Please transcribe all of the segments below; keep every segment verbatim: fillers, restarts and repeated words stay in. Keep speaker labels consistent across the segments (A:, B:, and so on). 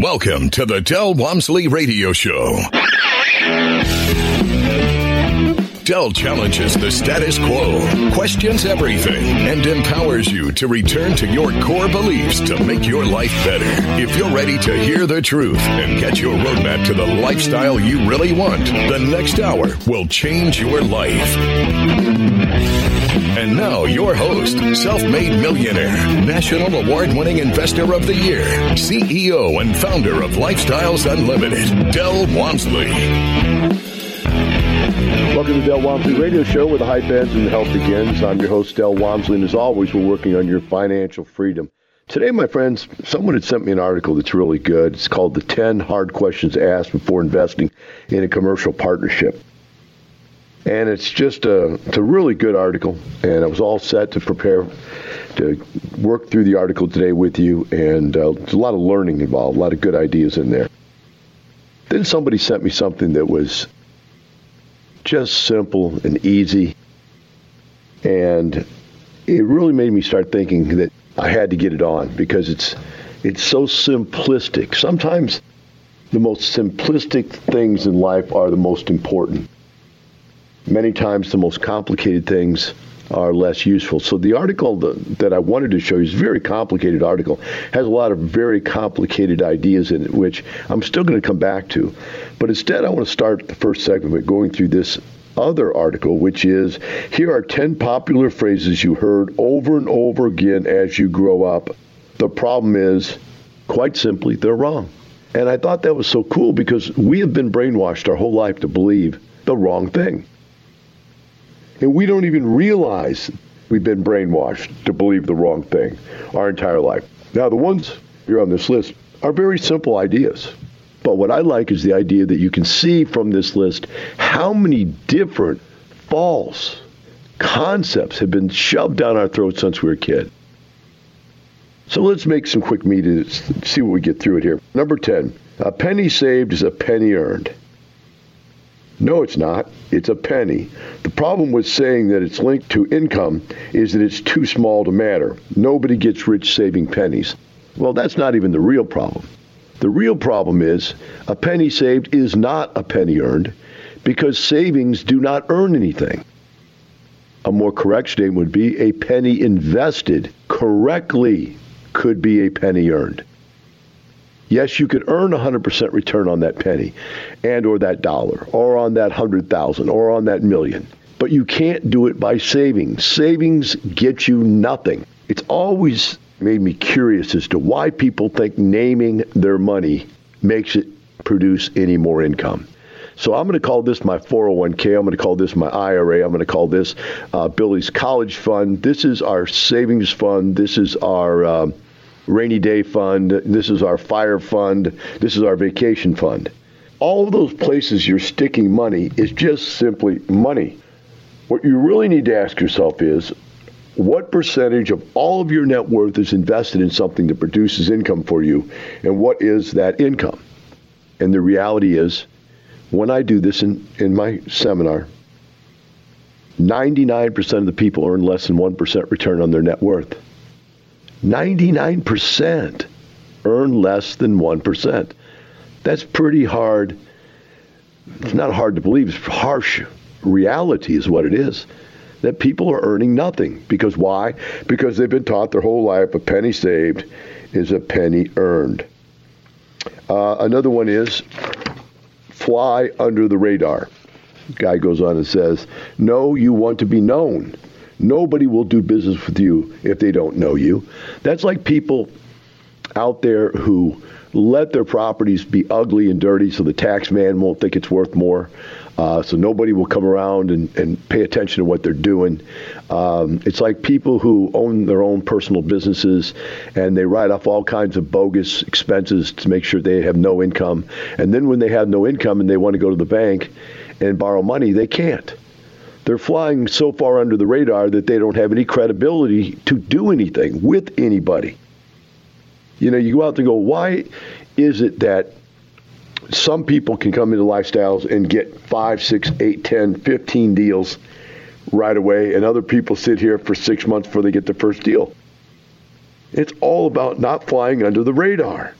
A: Welcome to the Del Walmsley Radio Show. Del challenges the status quo, questions everything, and empowers you to return to your core beliefs to make your life better. If you're ready to hear the truth and get your roadmap to the lifestyle you really want, the next hour will change your life. And now, your host, self-made millionaire, national award-winning investor of the year, C E O and founder of Lifestyles Unlimited, Del Walmsley.
B: Welcome to the Del Walmsley Radio Show, where the hype ends and the health begins. I'm your host, Del Walmsley, and as always, we're working on your financial freedom. Today, my friends, someone had sent me an article that's really good. It's called The ten Hard Questions Asked Before Investing in a Commercial Partnership. And it's just a, it's a really good article, and I was all set to prepare to work through the article today with you, and uh, there's a lot of learning involved, a lot of good ideas in there. Then somebody sent me something that was just simple and easy, and it really made me start thinking that I had to get it on because it's it's so simplistic. Sometimes the most simplistic things in life are the most important. Many times the most complicated things are less useful. So the article that, that I wanted to show you is a very complicated article, has a lot of very complicated ideas in it, which I'm still going to come back to. But instead, I want to start the first segment with going through this other article, which is, here are ten popular phrases you heard over and over again as you grow up. The problem is, quite simply, they're wrong. And I thought that was so cool because we have been brainwashed our whole life to believe the wrong thing. And we don't even realize we've been brainwashed to believe the wrong thing our entire life. Now, the ones here on this list are very simple ideas. But what I like is the idea that you can see from this list how many different false concepts have been shoved down our throats since we were a kid. So let's make some quick meetings, see what we get through it here. Number ten, a penny saved is a penny earned. No, it's not. It's a penny. The problem with saying that it's linked to income is that it's too small to matter. Nobody gets rich saving pennies. Well, that's not even the real problem. The real problem is a penny saved is not a penny earned because savings do not earn anything. A more correct statement would be a penny invested correctly could be a penny earned. Yes, you could earn one hundred percent return on that penny and or that dollar or on that one hundred thousand or on that million. But you can't do it by saving. Savings get you nothing. It's always made me curious as to why people think naming their money makes it produce any more income. So I'm going to call this my four oh one k. I'm going to call this my I R A. I'm going to call this uh, Billy's college fund. This is our savings fund. This is our um, rainy day fund. This is our fire fund. This is our vacation fund. All of those places you're sticking money is just simply money. What you really need to ask yourself is, what percentage of all of your net worth is invested in something that produces income for you, and what is that income? And the reality is, when I do this in, in my seminar, ninety-nine percent of the people earn less than one percent return on their net worth. ninety-nine percent earn less than one percent. That's pretty hard. It's not hard to believe. It's harsh reality is what it is. That people are earning nothing. Because why? Because they've been taught their whole life a penny saved is a penny earned. Uh, another one is fly under the radar. The guy goes on and says, no, you want to be known. Nobody will do business with you if they don't know you. That's like people out there who let their properties be ugly and dirty so the tax man won't think it's worth more. Uh, so nobody will come around and, and pay attention to what they're doing. Um, it's like people who own their own personal businesses and they write off all kinds of bogus expenses to make sure they have no income. And then when they have no income and they want to go to the bank and borrow money, they can't. They're flying so far under the radar that they don't have any credibility to do anything with anybody. You know, you go out there and go, why is it that some people can come into Lifestyles and get five, six, eight, ten, fifteen deals right away, and other people sit here for six months before they get their first deal? It's all about not flying under the radar.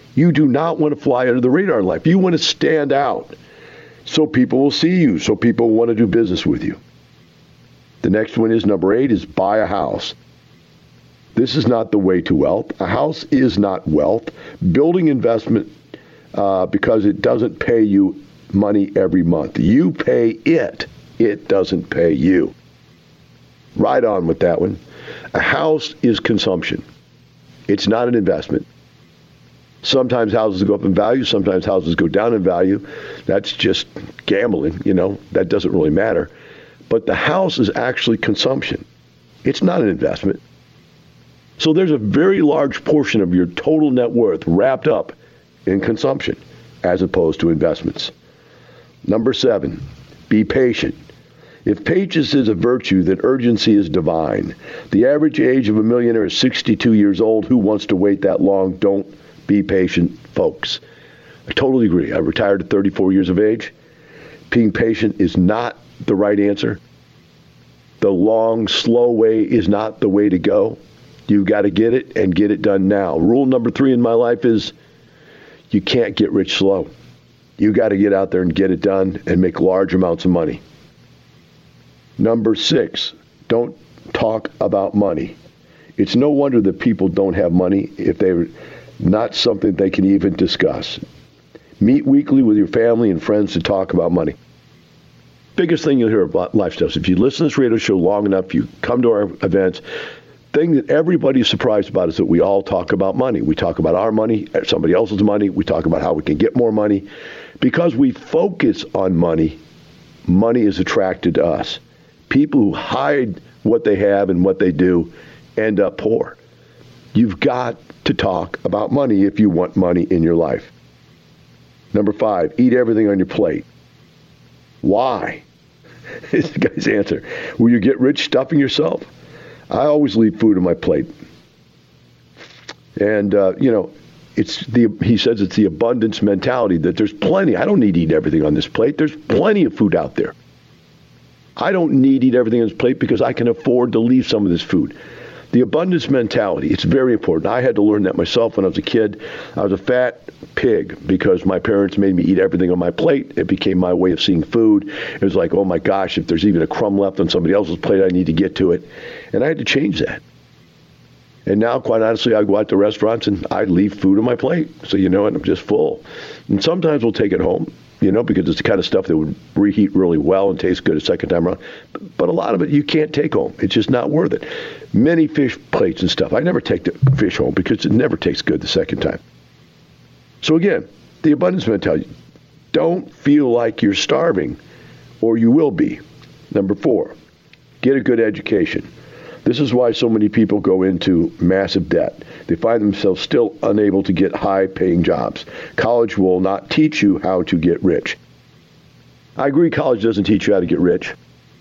B: You do not want to fly under the radar in life. You want to stand out so people will see you, so people want to do business with you. The next one is number eight is buy a house. This is not the way to wealth. A house is not wealth. Building investment uh, because it doesn't pay you money every month. You pay it. It doesn't pay you. Right on with that one. A house is consumption. It's not an investment. Sometimes houses go up in value. Sometimes houses go down in value. That's just gambling, you know. That doesn't really matter. But the house is actually consumption. It's not an investment. So there's a very large portion of your total net worth wrapped up in consumption as opposed to investments. Number seven, be patient. If patience is a virtue, then urgency is divine. The average age of a millionaire is sixty-two years old. Who wants to wait that long? Don't be patient, folks. I totally agree. I retired at thirty-four years of age. Being patient is not the right answer. The long, slow way is not the way to go. You've got to get it and get it done now. Rule number three in my life is you can't get rich slow. You got to get out there and get it done and make large amounts of money. Number six, don't talk about money. It's no wonder that people don't have money if they're not something they can even discuss. Meet weekly with your family and friends to talk about money. Biggest thing you'll hear about lifestyles. If you listen to this radio show long enough, you come to our events, thing that everybody is surprised about is that we all talk about money. We talk about our money, somebody else's money. We talk about how we can get more money. Because we focus on money, money is attracted to us. People who hide what they have and what they do end up poor. You've got to talk about money if you want money in your life. Number five, eat everything on your plate. Why? Is the guy's answer. Will you get rich stuffing yourself? I always leave food on my plate. And, uh, you know, it's the he says it's the abundance mentality that there's plenty. I don't need to eat everything on this plate. There's plenty of food out there. I don't need to eat everything on this plate because I can afford to leave some of this food. The abundance mentality, it's very important. I had to learn that myself when I was a kid. I was a fat pig because my parents made me eat everything on my plate. It became my way of seeing food. It was like, oh my gosh, if there's even a crumb left on somebody else's plate, I need to get to it. And I had to change that. And now, quite honestly, I go out to restaurants and I leave food on my plate. So, you know what, I'm just full. And sometimes we'll take it home, you know, because it's the kind of stuff that would reheat really well and taste good a second time around. But a lot of it you can't take home. It's just not worth it. Many fish plates and stuff. I never take the fish home because it never tastes good the second time. So again, the abundance mentality. Don't feel like you're starving or you will be. Number four, get a good education. This is why so many people go into massive debt. They find themselves still unable to get high-paying jobs. College will not teach you how to get rich. I agree college doesn't teach you how to get rich,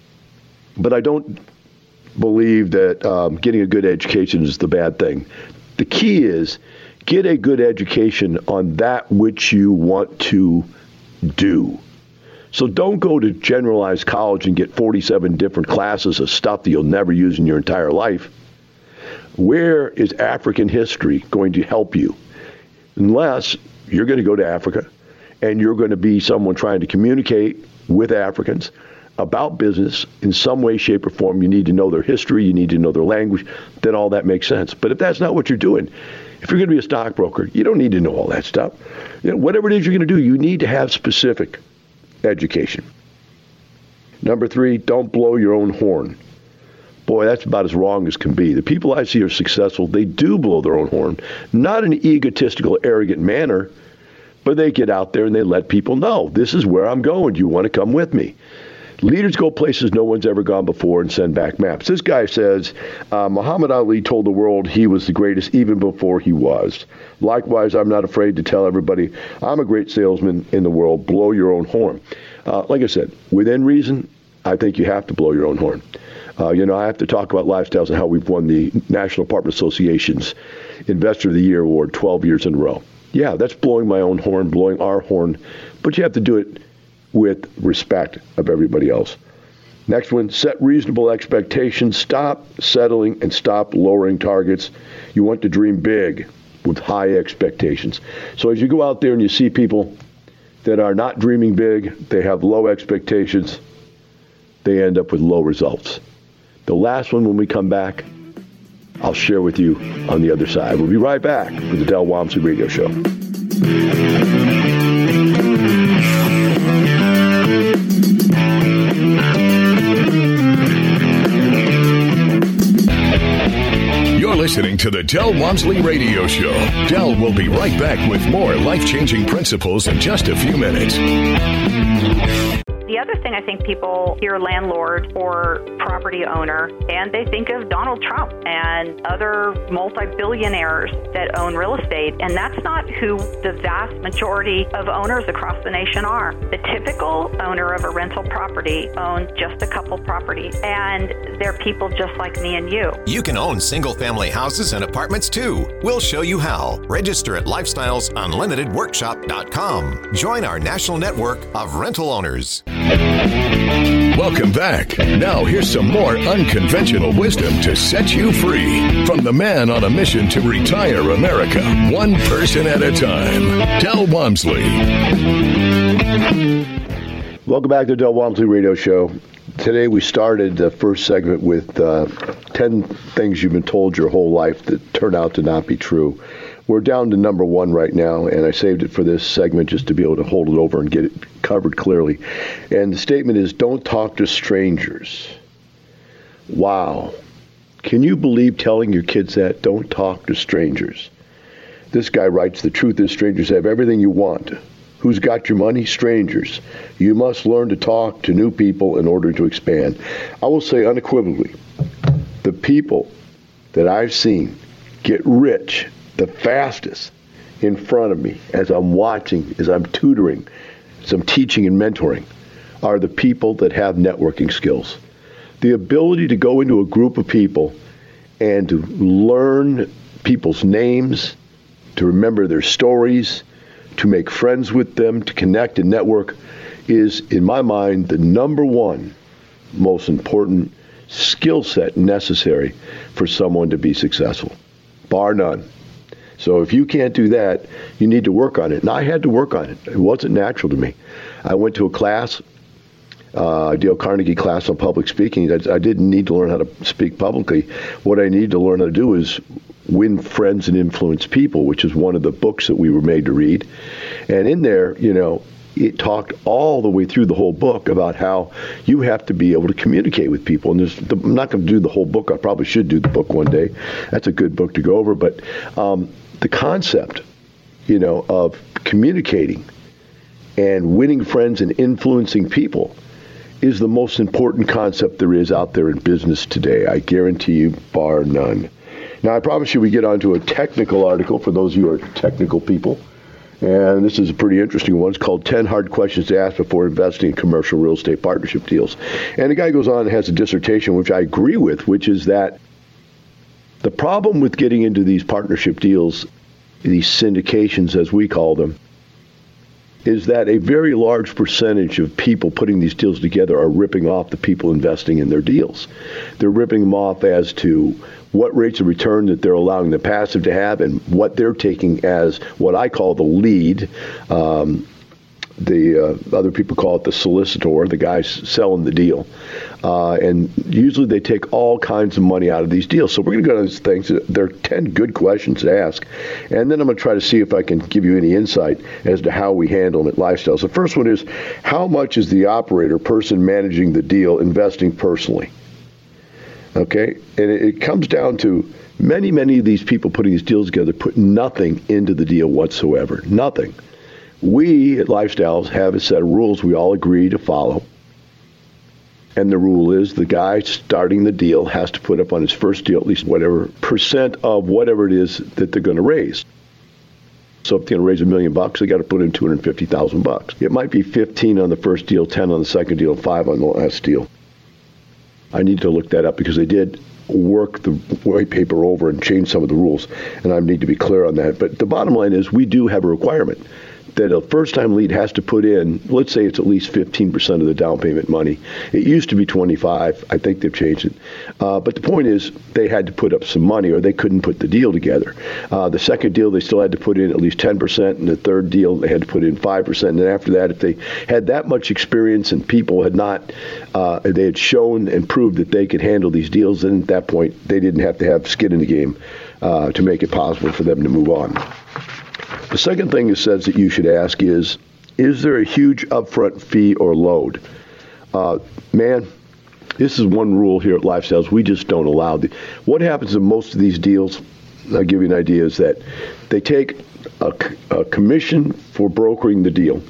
B: but I don't believe that um, getting a good education is the bad thing. The key is get a good education on that which you want to do. So don't go to generalized college and get forty-seven different classes of stuff that you'll never use in your entire life. Where is African history going to help you? Unless you're going to go to Africa and you're going to be someone trying to communicate with Africans about business in some way, shape, or form. You need to know their history. You need to know their language. Then all that makes sense. But if that's not what you're doing, if you're going to be a stockbroker, you don't need to know all that stuff. You know, whatever it is you're going to do, you need to have specific education. Number three, don't blow your own horn. Boy, that's about as wrong as can be. The people I see are successful. They do blow their own horn, not in an egotistical, arrogant manner, but they get out there and they let people know, this is where I'm going. Do you want to come with me? Leaders go places no one's ever gone before and send back maps. This guy says, uh, Muhammad Ali told the world he was the greatest even before he was. Likewise, I'm not afraid to tell everybody I'm a great salesman in the world. Blow your own horn. Uh, like I said, within reason, I think you have to blow your own horn. Uh, you know, I have to talk about lifestyles and how we've won the National Apartment Association's Investor of the Year Award twelve years in a row. Yeah, that's blowing my own horn, blowing our horn, but you have to do it with respect of everybody else. Next one, set reasonable expectations. Stop settling and stop lowering targets. You want to dream big. with high expectations. So as you go out there and you see people that are not dreaming big, they have low expectations, they end up with low results. The last one, when we come back, I'll share with you on the other side. We'll be right back with the Del Walmsley Radio Show.
A: You're listening to the Del Walmsley Radio Show. Del will be right back with more life-changing principles in just a few minutes.
C: The other thing, I think people hear landlord or property owner, and they think of Donald Trump and other multi-billionaires that own real estate, and that's not who the vast majority of owners across the nation are. The typical owner of a rental property owns just a couple properties, and they're people just like me and you.
D: You can own single-family houses and apartments too. We'll show you how. Register at lifestyles unlimited workshop dot com. Join our national network of rental owners.
A: Welcome back. Now here's some more unconventional wisdom to set you free from the man on a mission to retire America, one person at a time, Del Walmsley.
B: Welcome back to the Del Walmsley Radio Show. Today we started the first segment with uh, ten things you've been told your whole life that turn out to not be true. We're down to number one right now, and I saved it for this segment just to be able to hold it over and get it covered clearly. And the statement is, don't talk to strangers. Wow. Can you believe telling your kids that? Don't talk to strangers. This guy writes, the truth is strangers have everything you want. Who's got your money? Strangers. You must learn to talk to new people in order to expand. I will say unequivocally, the people that I've seen get rich the fastest in front of me as I'm watching, as I'm tutoring, as I'm teaching and mentoring, are the people that have networking skills. The ability to go into a group of people and to learn people's names, to remember their stories, to make friends with them, to connect and network is, in my mind, the number one most important skill set necessary for someone to be successful, bar none. So if you can't do that, you need to work on it. And I had to work on it. It wasn't natural to me. I went to a class, uh, Dale Carnegie class on public speaking. I, I didn't need to learn how to speak publicly. What I needed to learn how to do is win friends and influence people, which is one of the books that we were made to read. And in there, you know, it talked all the way through the whole book about how you have to be able to communicate with people. And there's, the, I'm not going to do the whole book. I probably should do the book one day. That's a good book to go over. But um, the concept, you know, of communicating and winning friends and influencing people is the most important concept there is out there in business today. I guarantee you, bar none. Now, I promise you we get onto a technical article for those of you who are technical people. And this is a pretty interesting one. It's called ten Hard Questions to Ask Before Investing in Commercial Real Estate Partnership Deals. And the guy goes on and has a dissertation, which I agree with, which is that the problem with getting into these partnership deals, these syndications as we call them, is that a very large percentage of people putting these deals together are ripping off the people investing in their deals. They're ripping them off as to what rates of return that they're allowing the passive to have and what they're taking as what I call the lead. Um, the uh, other people call it the solicitor, the guy selling the deal. Uh, and usually they take all kinds of money out of these deals. So we're going to go to these things. There are ten good questions to ask. And then I'm going to try to see if I can give you any insight as to how we handle them at Lifestyles. The first one is, how much is the operator, person managing the deal, investing personally? Okay? And it, it comes down to many, many of these people putting these deals together put nothing into the deal whatsoever. Nothing. We at Lifestyles have a set of rules we all agree to follow. And the rule is the guy starting the deal has to put up on his first deal at least whatever percent of whatever it is that they're going to raise. So if they're going to raise a million bucks, they got to put in two hundred fifty thousand bucks. It might be fifteen on the first deal, ten on the second deal, five on the last deal. I need to look that up because they did work the white paper over and change some of the rules, and I need to be clear on that. But the bottom line is we do have a requirement that a first-time lead has to put in, let's say it's at least fifteen percent of the down payment money. It used to be twenty-five. I think they've changed it. Uh, but the point is they had to put up some money or they couldn't put the deal together. Uh, the second deal, they still had to put in at least ten percent. And the third deal, they had to put in five percent. And then after that, if they had that much experience and people had not, uh, they had shown and proved that they could handle these deals, then at that point, they didn't have to have skin in the game uh, to make it possible for them to move on. The second thing it says that you should ask is, is there a huge upfront fee or load? Uh, man, this is one rule here at Lifestyles. We just don't allow the. What happens in most of these deals, I'll give you an idea, is that they take a, a commission for brokering the deal.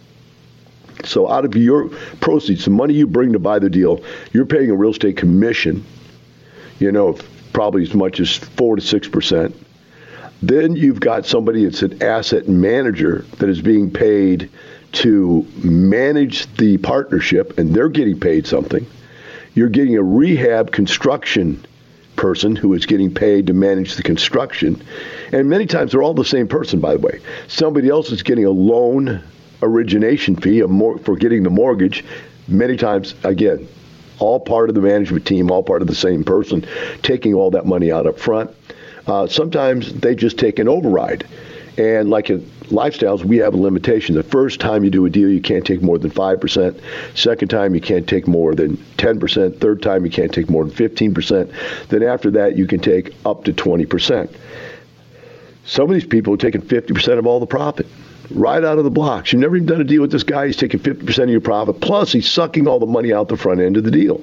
B: So out of your proceeds, the money you bring to buy the deal, you're paying a real estate commission, you know, probably as much as four to six percent. Then you've got somebody that's an asset manager that is being paid to manage the partnership, and they're getting paid something. You're getting a rehab construction person who is getting paid to manage the construction. And many times they're all the same person, by the way. Somebody else is getting a loan origination fee a mor- for getting the mortgage. Many times, again, all part of the management team, all part of the same person, taking all that money out up front. Uh, sometimes they just take an override. And like at Lifestyles, we have a limitation. The first time you do a deal, you can't take more than five percent. Second time, you can't take more than ten percent. Third time, you can't take more than fifteen percent. Then after that, you can take up to twenty percent. Some of these people are taking fifty percent of all the profit right out of the blocks. You've never even done a deal with this guy. He's taking fifty percent of your profit, plus he's sucking all the money out the front end of the deal.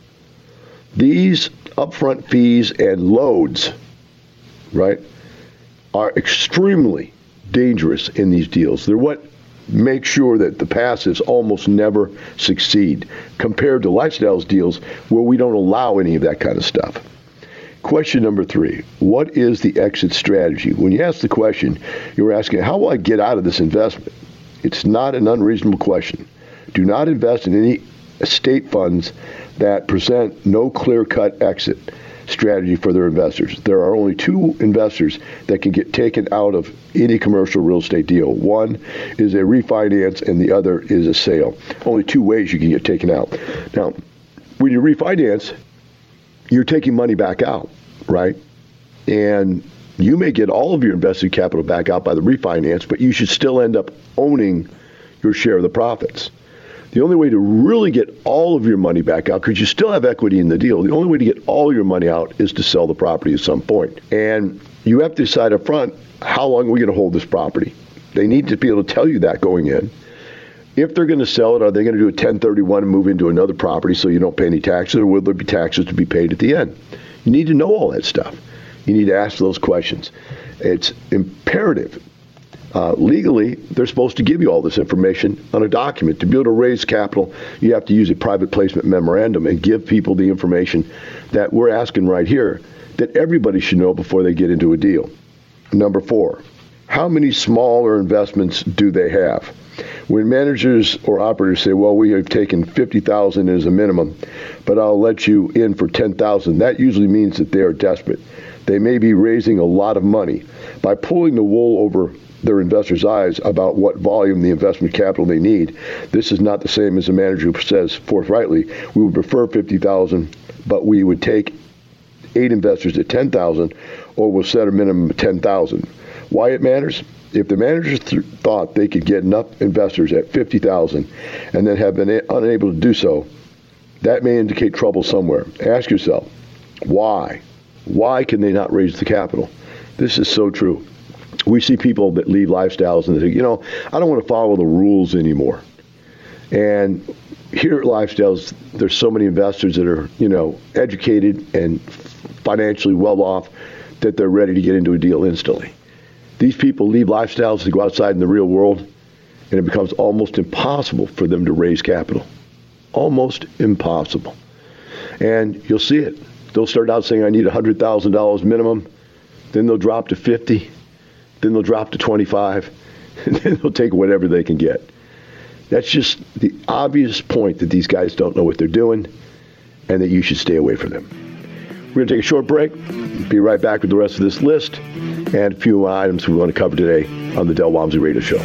B: These upfront fees and loads, right, are extremely dangerous in these deals. They're what makes sure that the passives almost never succeed compared to Lifestyles deals where we don't allow any of that kind of stuff. Question number three, what is the exit strategy? When you ask the question, you're asking, how will I get out of this investment? It's not an unreasonable question. Do not invest in any estate funds that present no clear-cut exit strategy for their investors. There are only two investors that can get taken out of any commercial real estate deal. One is a refinance and the other is a sale. Only two ways you can get taken out. Now, when you refinance, you're taking money back out, right? And you may get all of your invested capital back out by the refinance, but you should still end up owning your share of the profits. The only way to really get all of your money back out, because you still have equity in the deal, the only way to get all your money out is to sell the property at some point. And you have to decide up front, how long are we going to hold this property? They need to be able to tell you that going in. If they're going to sell it, are they going to do a ten thirty-one and move into another property so you don't pay any taxes, or will there be taxes to be paid at the end? You need to know all that stuff. You need to ask those questions. It's imperative. Uh, legally, they're supposed to give you all this information on a document. To be able to raise capital, you have to use a private placement memorandum and give people the information that we're asking right here that everybody should know before they get into a deal. Number four, how many smaller investments do they have? When managers or operators say, well, we have taken fifty thousand dollars as a minimum, but I'll let you in for ten thousand dollars, that usually means that they are desperate. They may be raising a lot of money. By pulling the wool over their investors' eyes about what volume the investment capital they need, this is not the same as a manager who says forthrightly, we would prefer fifty thousand dollars, but we would take eight investors at ten thousand dollars, or we'll set a minimum of ten thousand dollars. Why it matters? If the managers th- thought they could get enough investors at fifty thousand dollars and then have been a- unable to do so, that may indicate trouble somewhere. Ask yourself, why? Why can they not raise the capital? This is so true. We see people that leave Lifestyles and they say, you know, I don't want to follow the rules anymore. And here at Lifestyles, there's so many investors that are, you know, educated and financially well off that they're ready to get into a deal instantly. These people leave Lifestyles to go outside in the real world, and it becomes almost impossible for them to raise capital. Almost impossible. And you'll see it. They'll start out saying, I need one hundred thousand dollars minimum. Then they'll drop to fifty. Then they'll drop to twenty-five. And then they'll take whatever they can get. That's just the obvious point that these guys don't know what they're doing and that you should stay away from them. We're going to take a short break. Be right back with the rest of this list and a few items we want to cover today on the Del Walmsley Radio Show.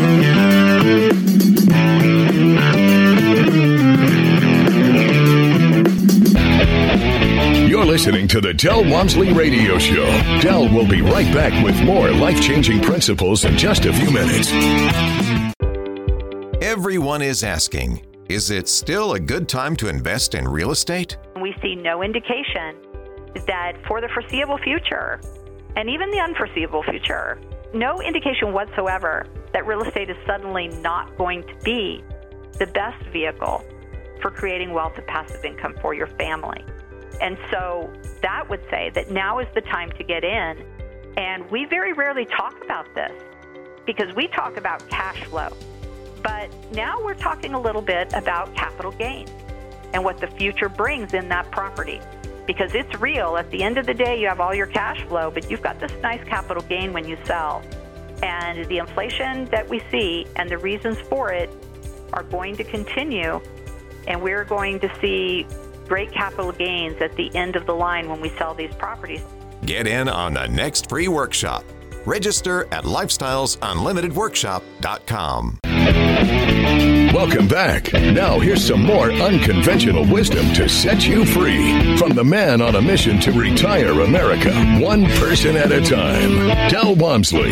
A: You're listening to the Del Walmsley Radio Show. Del will be right back with more life-changing principles in just a few minutes.
D: Everyone is asking, is it still a good time to invest in real estate?
C: We see no indication that for the foreseeable future, and even the unforeseeable future, no indication whatsoever that real estate is suddenly not going to be the best vehicle for creating wealth and passive income for your family. And so that would say that now is the time to get in. And we very rarely talk about this because we talk about cash flow. But now we're talking a little bit about capital gains and what the future brings in that property. Because it's real. At the end of the day, you have all your cash flow, but you've got this nice capital gain when you sell. And the inflation that we see and the reasons for it are going to continue. And we're going to see great capital gains at the end of the line when we sell these properties.
D: Get in on the next free workshop. Register at lifestyles unlimited workshop dot com.
A: Welcome back. Now here's some more unconventional wisdom to set you free from the man on a mission to retire America, one person at a time, Del Walmsley.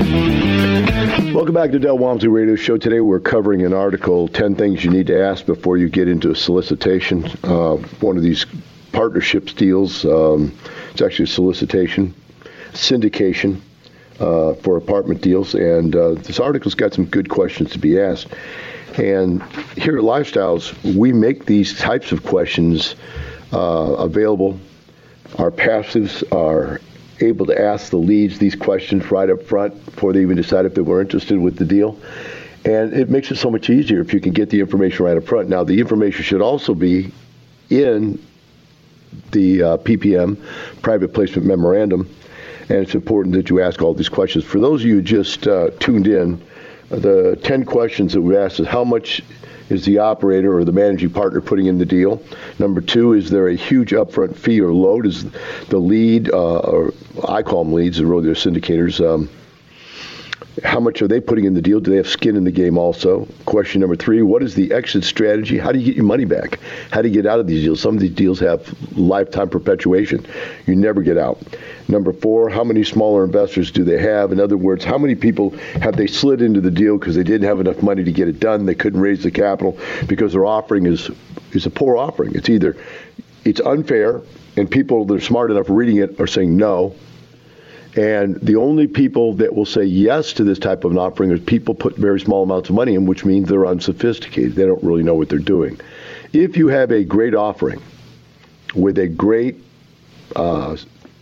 B: Welcome back to Del Walmsley Radio Show. Today we're covering an article, ten Things You Need to Ask Before You Get Into a Solicitation. Uh, one of these partnerships deals, um, it's actually a solicitation, syndication. Uh, for apartment deals, and uh, this article's got some good questions to be asked. And here at Lifestyles, we make these types of questions uh, available. Our passives are able to ask the leads these questions right up front before they even decide if they were interested with the deal. And it makes it so much easier if you can get the information right up front. Now, the information should also be in the uh, P P M, Private Placement Memorandum. And it's important that you ask all these questions. For those of you who just uh, tuned in, the ten questions that we asked is how much is the operator or the managing partner putting in the deal? Number two, is there a huge upfront fee or load? Is the lead, uh, or I call them leads, they're really they're syndicators, um, how much are they putting in the deal? Do they have skin in the game also? Question number three, what is the exit strategy? How do you get your money back? How do you get out of these deals? Some of these deals have lifetime perpetuation. You never get out. Number four, how many smaller investors do they have? In other words, how many people have they slid into the deal because they didn't have enough money to get it done? They couldn't raise the capital because their offering is, is a poor offering. It's either it's unfair, and people that are smart enough reading it are saying no. And the only people that will say yes to this type of an offering are people put very small amounts of money in, which means they're unsophisticated. They don't really know what they're doing. If you have a great offering with a great uh,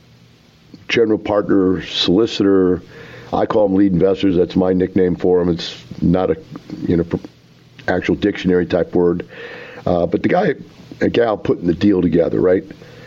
B: general partner, solicitor, I call them lead investors. That's my nickname for them. It's not a you know actual dictionary type word. Uh, but the guy, a gal putting the deal together, right?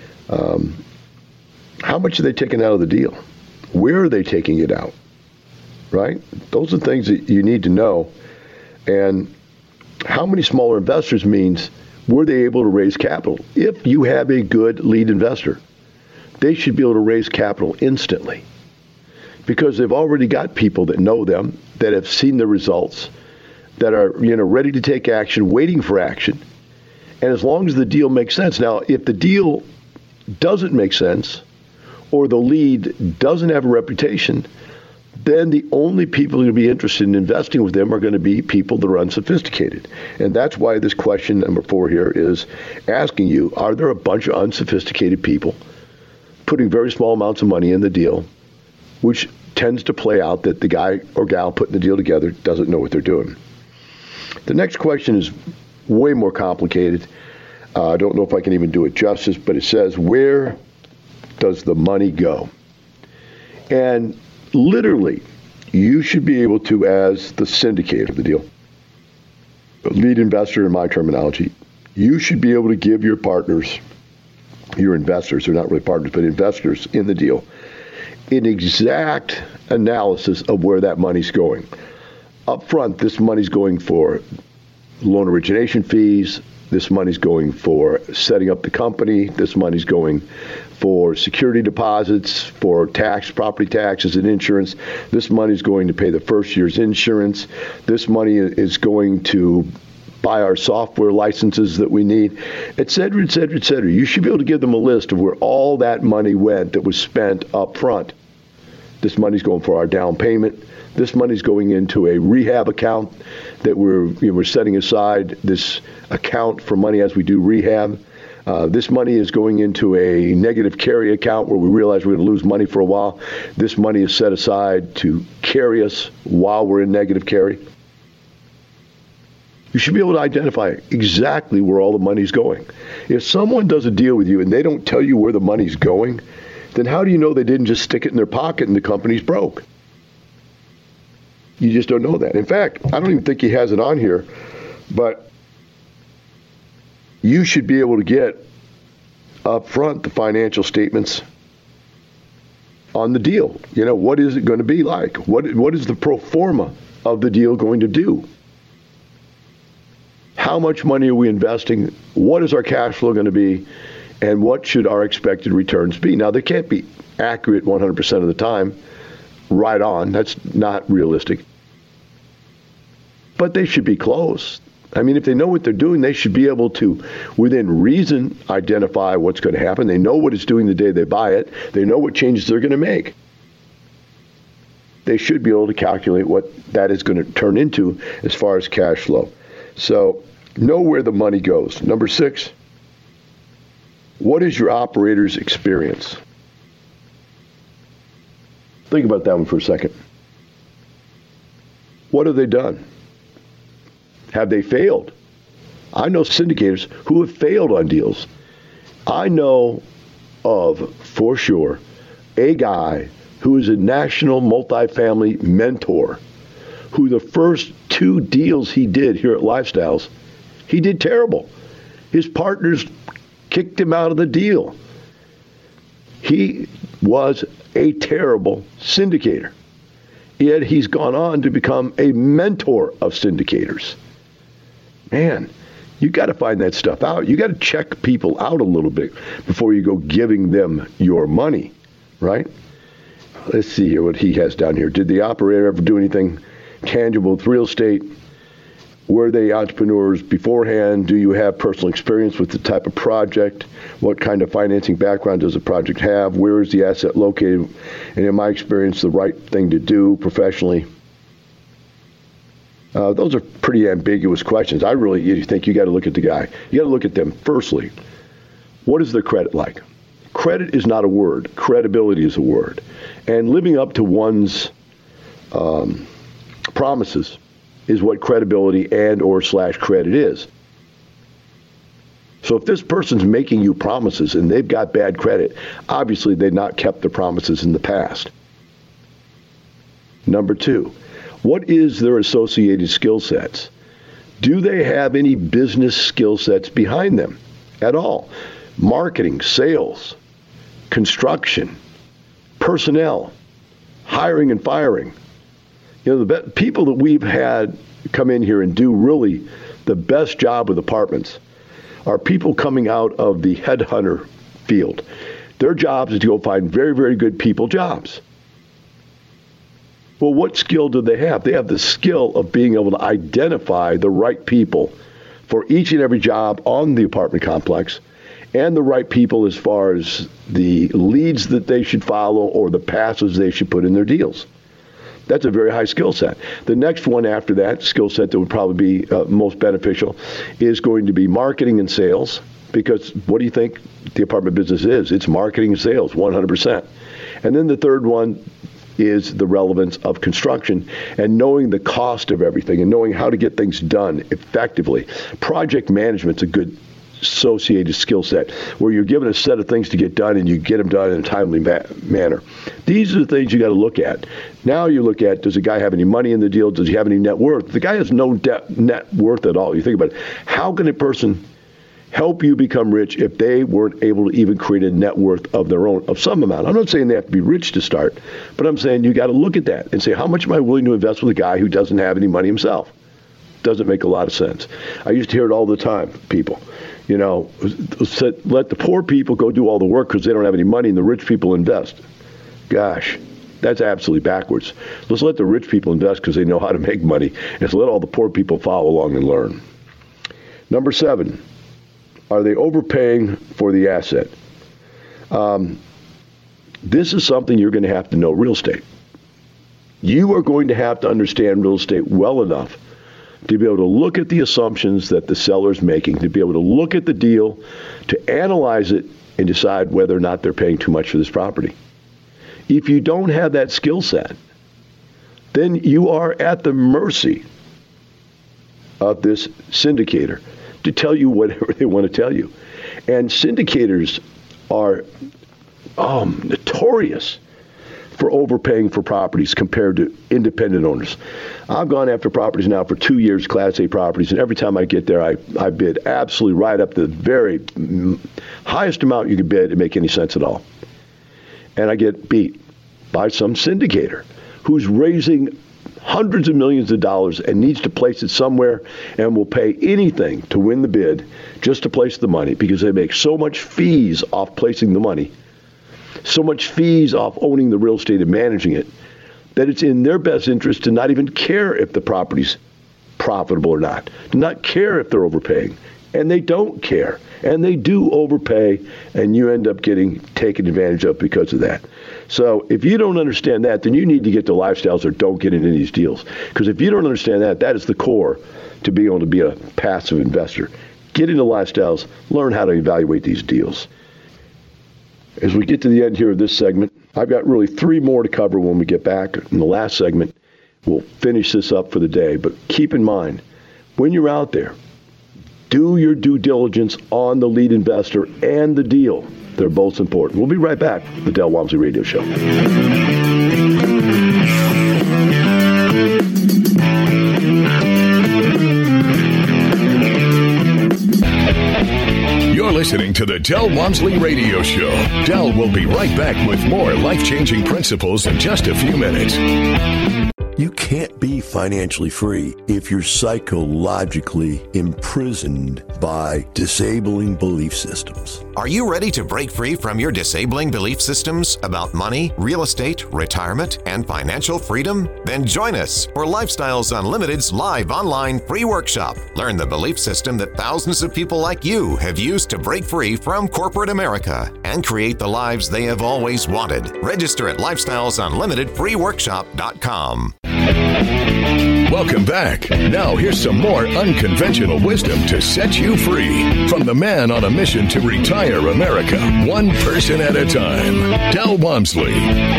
B: Um, how much are they taking out of the deal? Where are they taking it out, right? Those are things that you need to know. And how many smaller investors means, were they able to raise capital? If you have a good lead investor, they should be able to raise capital instantly because they've already got people that know them, that have seen the results, that are you know ready to take action, waiting for action. And as long as the deal makes sense. Now, if the deal doesn't make sense, or the lead doesn't have a reputation, then the only people who will be interested in investing with them are going to be people that are unsophisticated. And that's why this question number four here is asking you, are there a bunch of unsophisticated people putting very small amounts of money in the deal, which tends to play out that the guy or gal putting the deal together doesn't know what they're doing? The next question is way more complicated. Uh, I don't know if I can even do it justice, but it says, where does the money go? And literally, you should be able to, as the syndicator of the deal, lead investor in my terminology, you should be able to give your partners, your investors, they're not really partners, but investors in the deal, an exact analysis of where that money's going. Up front, this money's going for loan origination fees, This money's going for setting up the company. This money's going for security deposits, for tax, property taxes and insurance. This money's going to pay the first year's insurance. This money is going to buy our software licenses that we need, et cetera, et cetera, et cetera. You should be able to give them a list of where all that money went that was spent up front. This money's going for our down payment. This money's going into a rehab account that we're you know, we're setting aside this account for money as we do rehab. Uh, this money is going into a negative carry account where we realize we're going to lose money for a while. This money is set aside to carry us while we're in negative carry. You should be able to identify exactly where all the money's going. If someone does a deal with you and they don't tell you where the money's going, then how do you know they didn't just stick it in their pocket and the company's broke? You just don't know that. In fact, I don't even think he has it on here, but you should be able to get up front the financial statements on the deal. You know, what is it going to be like? What What is the pro forma of the deal going to do? How much money are we investing? What is our cash flow going to be? And what should our expected returns be? Now, they can't be accurate one hundred percent of the time, right on. That's not realistic. But they should be close. I mean, if they know what they're doing, they should be able to, within reason, identify what's going to happen. They know what it's doing the day they buy it. They know what changes they're going to make. They should be able to calculate what that is going to turn into as far as cash flow. So, know where the money goes. Number six, what is your operator's experience? Think about that one for a second. What have they done? Have they failed? I know syndicators who have failed on deals. I know of, for sure, a guy who is a national multifamily mentor who the first two deals he did here at Lifestyles, he did terrible. His partners kicked him out of the deal. He was a terrible syndicator. Yet he's gone on to become a mentor of syndicators. Man, you got to find that stuff out. You got to check people out a little bit before you go giving them your money, right? Let's see here what he has down here. Did the operator ever do anything tangible with real estate? Were they entrepreneurs beforehand? Do you have personal experience with the type of project? What kind of financing background does the project have? Where is the asset located? And in my experience, the right thing to do professionally? Uh, those are pretty ambiguous questions. I really you think you got to look at the guy. You got to look at them. Firstly, what is their credit like? Credit is not a word. Credibility is a word. And living up to one's um, promises is what credibility and or slash credit is. So if this person's making you promises and they've got bad credit, obviously they've not kept their promises in the past. Number two, what is their associated skill sets? Do they have any business skill sets behind them at all? Marketing, sales, construction, personnel, hiring and firing. You know, the be- people that we've had come in here and do really the best job with apartments are people coming out of the headhunter field. Their job is to go find very, very good people jobs. Well, what skill do they have? They have the skill of being able to identify the right people for each and every job on the apartment complex and the right people as far as the leads that they should follow or the passes they should put in their deals. That's a very high skill set. The next one after that, skill set that would probably be uh, most beneficial, is going to be marketing and sales. Because what do you think the apartment business is? It's marketing and sales, one hundred percent. And then the third one is the relevance of construction and knowing the cost of everything and knowing how to get things done effectively. Project management's a good associated skill set where you're given a set of things to get done and you get them done in a timely ma- manner. These are the things you got to look at. Now you look at, does the guy have any money in the deal? Does he have any net worth? The guy has no de- net worth at all. You think about it. How can a person help you become rich if they weren't able to even create a net worth of their own, of some amount? I'm not saying they have to be rich to start, but I'm saying you got to look at that and say, how much am I willing to invest with a guy who doesn't have any money himself? doesn't make a lot of sense. I used to hear it all the time, people. You know, let the poor people go do all the work because they don't have any money and the rich people invest. Gosh, that's absolutely backwards. Let's let the rich people invest because they know how to make money, and let's let all the poor people follow along and learn. Number seven, are they overpaying for the asset? Um, this is something you're going to have to know real estate. You are going to have to understand real estate well enough to be able to look at the assumptions that the seller's making, to be able to look at the deal, to analyze it, and decide whether or not they're paying too much for this property. If you don't have that skill set, then you are at the mercy of this syndicator to tell you whatever they want to tell you. And syndicators are um, notorious for overpaying for properties compared to independent owners. I've gone after properties now for two years, Class A properties, and every time I get there, I, I bid absolutely right up to the very highest amount you could bid to make any sense at all. And I get beat by some syndicator who's raising hundreds of millions of dollars and needs to place it somewhere and will pay anything to win the bid just to place the money because they make so much fees off placing the money, so much fees off owning the real estate and managing it, that it's in their best interest to not even care if the property's profitable or not, to not care if they're overpaying. And they don't care. And they do overpay, and you end up getting taken advantage of because of that. So if you don't understand that, then you need to get to Lifestyles or don't get into these deals. Because if you don't understand that, that is the core to being able to be a passive investor. Get into Lifestyles, learn how to evaluate these deals. As we get to the end here of this segment, I've got really three more to cover when we get back. In the last segment, we'll finish this up for the day. But keep in mind, when you're out there, do your due diligence on the lead investor and the deal. They're both important. We'll be right back. The Del Walmsley Radio Show.
A: You're listening to the Del Walmsley Radio Show. Del will be right back with more life-changing principles in just a few minutes.
E: You can't be financially free if you're psychologically imprisoned by disabling belief systems.
D: Are you ready to break free from your disabling belief systems about money, real estate, retirement, and financial freedom? Then join us for Lifestyles Unlimited's live online free workshop. Learn the belief system that thousands of people like you have used to break free from corporate America and create the lives they have always wanted. Register at lifestyles unlimited free workshop dot com.
A: Welcome back. Now here's some more unconventional wisdom to set you free from the man on a mission to retire America, one person at a time, Del Walmsley.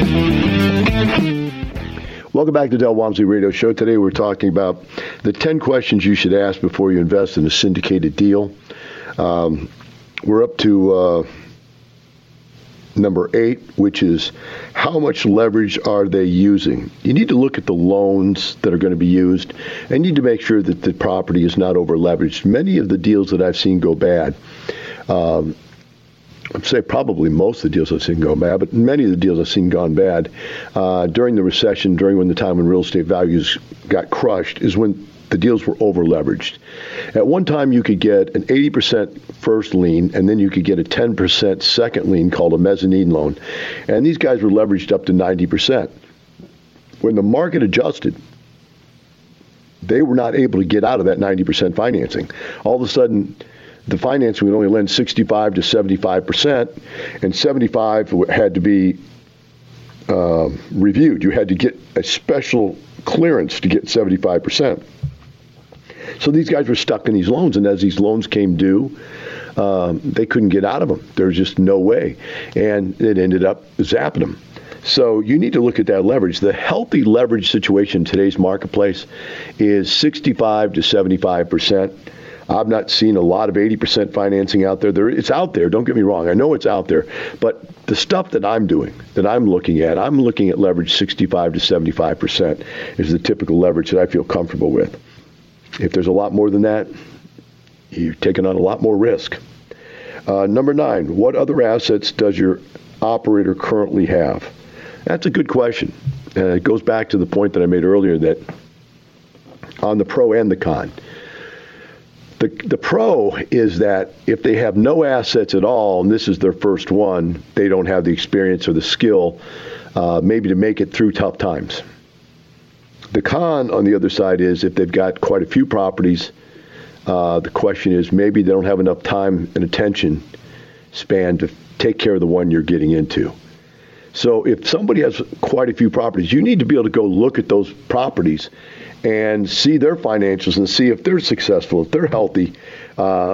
B: Welcome back to Del Walmsley Radio Show. Today we're talking about the ten questions you should ask before you invest in a syndicated deal. Um, we're up to uh, number eight, which is how much leverage are they using? You need to look at the loans that are going to be used and you need to make sure that the property is not over leveraged. Many of the deals that I've seen go bad, um, I'd say probably most of the deals I've seen go bad, but many of the deals I've seen gone bad uh, during the recession, during when the time when real estate values got crushed, is when the deals were over leveraged. At one time, you could get an eighty percent first lien, and then you could get a ten percent second lien called a mezzanine loan. And these guys were leveraged up to ninety percent. When the market adjusted, they were not able to get out of that ninety percent financing. All of a sudden, the financing would only lend sixty-five to seventy-five percent, and seventy-five had to be uh, reviewed. You had to get a special clearance to get seventy-five percent. So these guys were stuck in these loans, and as these loans came due, um, they couldn't get out of them. There was just no way, and it ended up zapping them. So you need to look at that leverage. The healthy leverage situation in today's marketplace is sixty-five to seventy-five percent. I've not seen a lot of eighty percent financing out there. there. It's out there. Don't get me wrong. I know it's out there. But the stuff that I'm doing, that I'm looking at, I'm looking at leverage sixty-five to seventy-five percent is the typical leverage that I feel comfortable with. If there's a lot more than that, you're taking on a lot more risk. Uh, number nine, what other assets does your operator currently have? That's a good question. Uh, it goes back to the point that I made earlier that on the pro and the con. The, the pro is that if they have no assets at all, and this is their first one, they don't have the experience or the skill uh, maybe to make it through tough times. The con on the other side is if they've got quite a few properties, uh, the question is maybe they don't have enough time and attention span to take care of the one you're getting into. So if somebody has quite a few properties, you need to be able to go look at those properties and see their financials and see if they're successful, if they're healthy. Uh,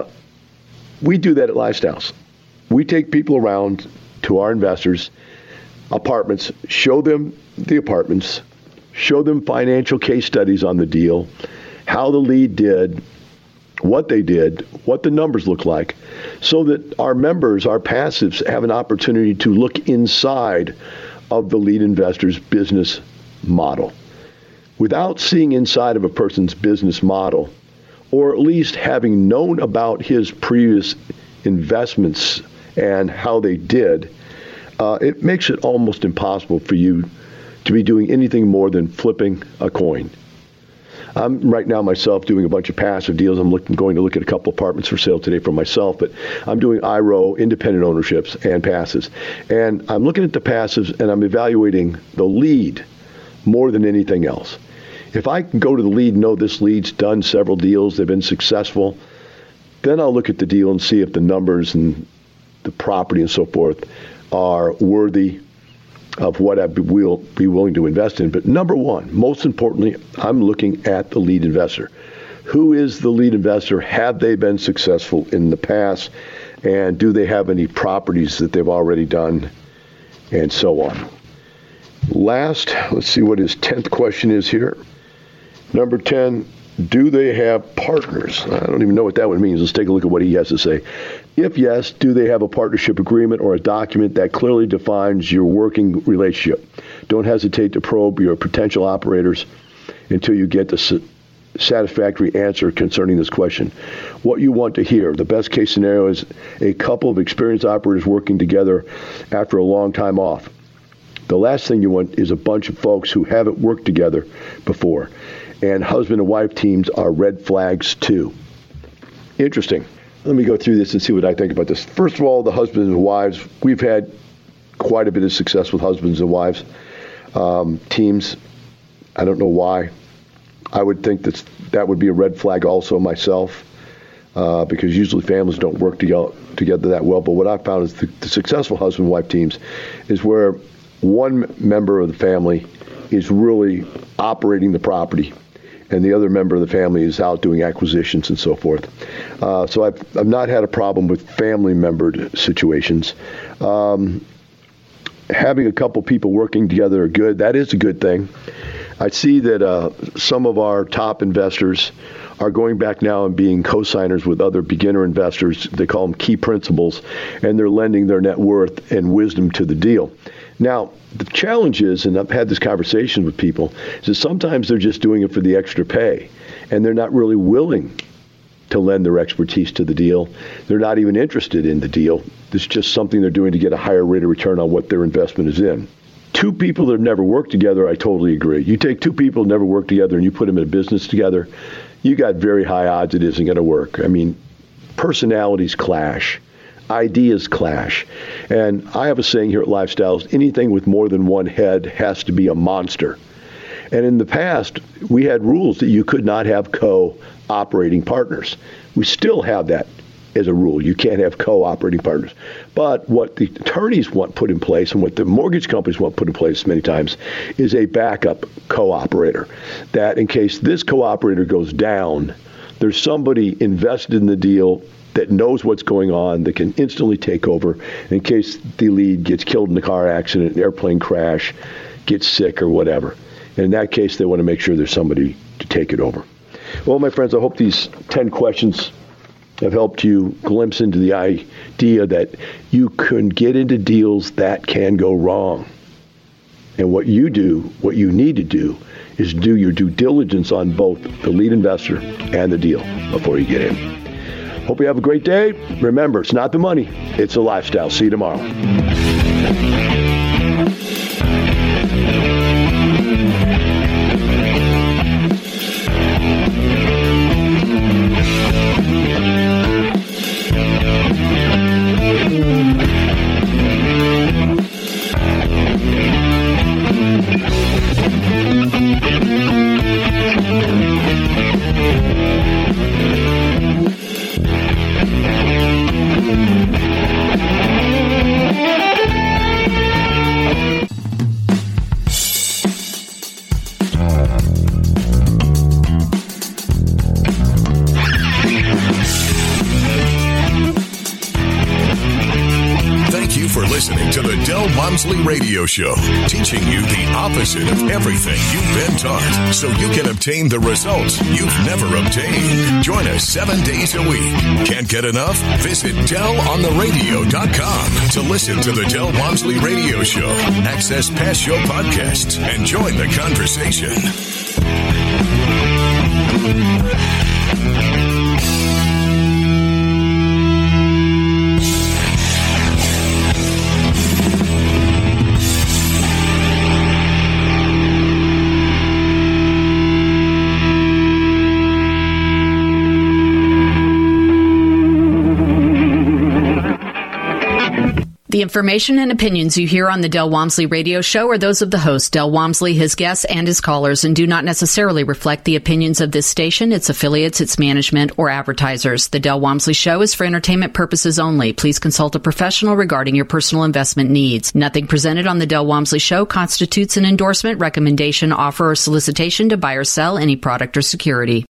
B: we do that at Lifestyles. We take people around to our investors, apartments, show them the apartments, show them financial case studies on the deal, how the lead did, what they did, what the numbers look like, so that our members, our passives, have an opportunity to look inside of the lead investor's business model. Without seeing inside of a person's business model, or at least having known about his previous investments and how they did, uh, it makes it almost impossible for you to be doing anything more than flipping a coin. I'm right now myself doing a bunch of passive deals. I'm looking, going to look at a couple apartments for sale today for myself, but I'm doing I R O, independent ownerships, and passives. And I'm looking at the passives and I'm evaluating the lead more than anything else. If I can go to the lead and know this lead's done several deals, they've been successful, then I'll look at the deal and see if the numbers and the property and so forth are worthy of what I'd be, will, be willing to invest in. But number one, most importantly, I'm looking at the lead investor. Who is the lead investor? Have they been successful in the past? And do they have any properties that they've already done? And so on. Last, let's see what his tenth question is here. Number ten, do they have partners? I don't even know what that one means. Let's take a look at what he has to say. If yes, do they have a partnership agreement or a document that clearly defines your working relationship? Don't hesitate to probe your potential operators until you get the satisfactory answer concerning this question. What you want to hear, the best case scenario is a couple of experienced operators working together after a long time off. The last thing you want is a bunch of folks who haven't worked together before. And husband and wife teams are red flags too. Interesting. Let me go through this and see what I think about this. First of all, the husbands and wives. We've had quite a bit of success with husbands and wives um, teams. I don't know why. I would think that that would be a red flag also myself, uh, because usually families don't work together, together that well. But what I've found is the, the successful husband and wife teams is where one member of the family is really operating the property, and the other member of the family is out doing acquisitions and so forth. Uh, so I've, I've not had a problem with family member situations. Um, having a couple people working together are good. That is a good thing. I see that uh, some of our top investors are going back now and being co-signers with other beginner investors. They call them key principals, and they're lending their net worth and wisdom to the deal. Now, the challenge is, and I've had this conversation with people, is that sometimes they're just doing it for the extra pay, and they're not really willing to lend their expertise to the deal. They're not even interested in the deal. It's just something they're doing to get a higher rate of return on what their investment is in. Two people that have never worked together, I totally agree. You take two people who never worked together and you put them in a business together, you got very high odds it isn't going to work. I mean, personalities clash. Ideas clash. And I have a saying here at Lifestyles, anything with more than one head has to be a monster. And in the past, we had rules that you could not have co-operating partners. We still have that as a rule. You can't have co-operating partners. But what the attorneys want put in place and what the mortgage companies want put in place many times is a backup co-operator. That in case this co-operator goes down, there's somebody invested in the deal that knows what's going on, that can instantly take over in case the lead gets killed in a car accident, an airplane crash, gets sick or whatever. And in that case, they want to make sure there's somebody to take it over. Well, my friends, I hope these ten questions have helped you glimpse into the idea that you can get into deals that can go wrong. And what you do, what you need to do, is do your due diligence on both the lead investor and the deal before you get in. Hope you have a great day. Remember, it's not the money, it's a lifestyle. See you tomorrow.
A: listening to the Del Walmsley Radio Show, teaching you the opposite of everything you've been taught so you can obtain the results you've never obtained. Join us seven days a week. Can't get enough? Visit del on the radio dot com to listen to the Del Walmsley Radio Show, access past show podcasts, and join the conversation.
F: The information and opinions you hear on the Del Walmsley Radio Show are those of the host, Del Walmsley, his guests, and his callers, and do not necessarily reflect the opinions of this station, its affiliates, its management, or advertisers. The Del Walmsley Show is for entertainment purposes only. Please consult a professional regarding your personal investment needs. Nothing presented on the Del Walmsley Show constitutes an endorsement, recommendation, offer, or solicitation to buy or sell any product or security.